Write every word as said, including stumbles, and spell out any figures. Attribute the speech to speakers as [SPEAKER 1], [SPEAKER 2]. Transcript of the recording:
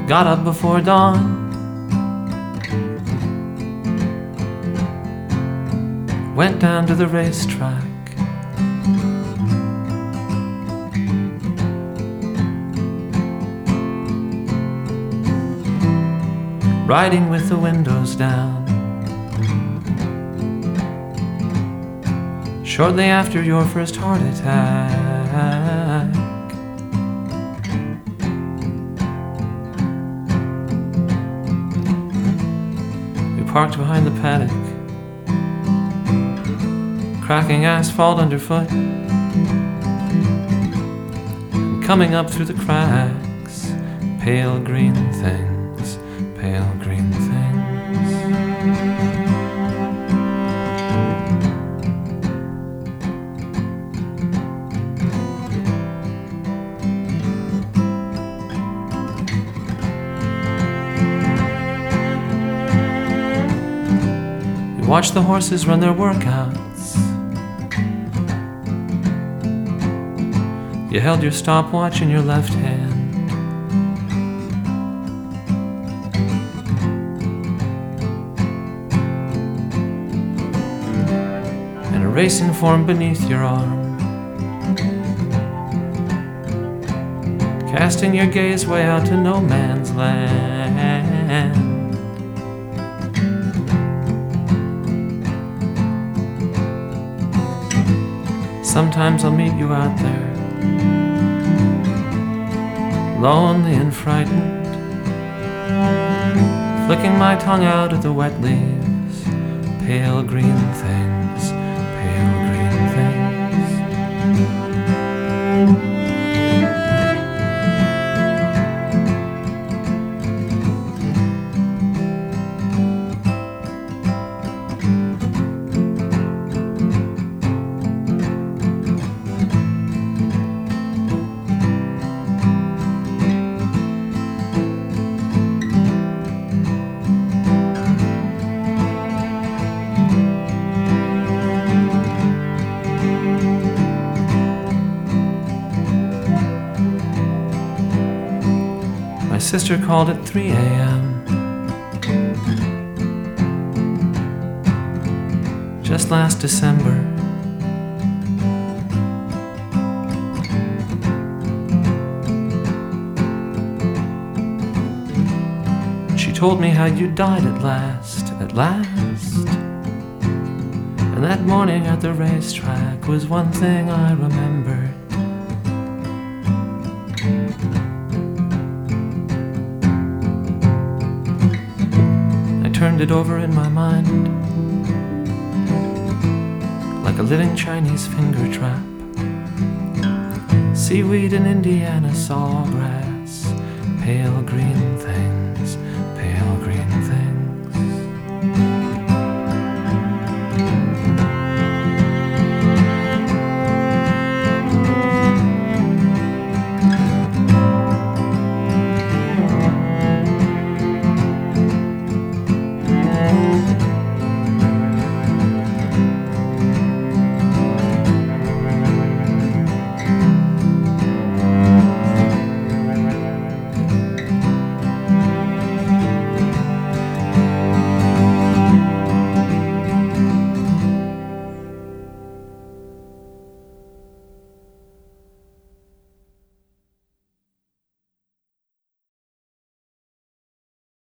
[SPEAKER 1] got up before dawn, went down to the racetrack, riding with the windows down. Shortly after your first heart attack, we parked behind the paddock, cracking asphalt underfoot, and coming up through the cracks, pale green things, pale green things. You watch the horses run their workouts. You held your stopwatch in your left hand. And a racing form beneath your arm, casting your gaze way out to no man's land. Sometimes I'll meet you out there, lonely and frightened, flicking my tongue out at the wet leaves, pale green things, pale green things. My sister called at three a.m. just last December. She told me how you died at last, at last. And that morning at the racetrack was one thing I remembered. Turned it over in my mind like a living Chinese finger trap. Seaweed in Indiana, sawgrass, pale green things.